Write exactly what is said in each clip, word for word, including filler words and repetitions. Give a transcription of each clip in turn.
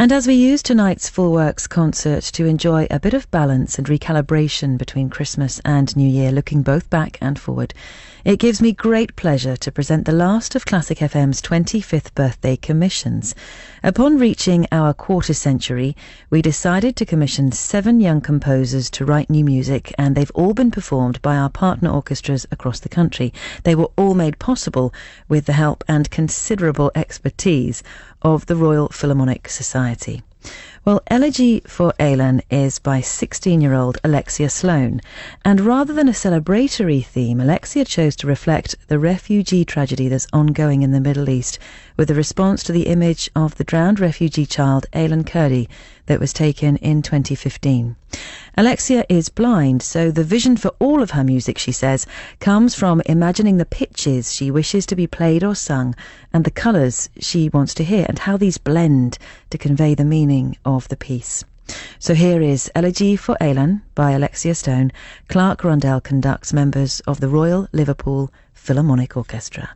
And as we use tonight's Full Works concert to enjoy a bit of balance and recalibration between Christmas and New Year, looking both back and forward, it gives me great pleasure to present the last of Classic F M's twenty-fifth birthday commissions. Upon reaching our quarter century, we decided to commission seven young composers to write new music, and they've all been performed by our partner orchestras across the country. They were all made possible with the help and considerable expertise of the Royal Philharmonic Society. Well, Elegy for Alan is by sixteen-year-old Alexia Sloan, and rather than a celebratory theme, Alexia chose to reflect the refugee tragedy that's ongoing in the Middle East, with a response to the image of the drowned refugee child Alan Kurdi that was taken in twenty fifteen. Alexia is blind, so the vision for all of her music, she says, comes from imagining the pitches she wishes to be played or sung, and the colours she wants to hear, and how these blend to convey the meaning of the piece. So here is Elegy for Alan by Alexia Stone. Clark Rundell conducts members of the Royal Liverpool Philharmonic Orchestra.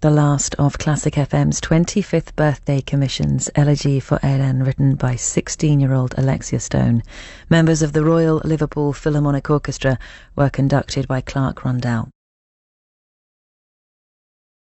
the last of Classic F M's twenty-fifth birthday commissions, Elegy for Eilean, written by sixteen-year-old Alexia Stone. Members of the Royal Liverpool Philharmonic Orchestra were conducted by Clark Rundell.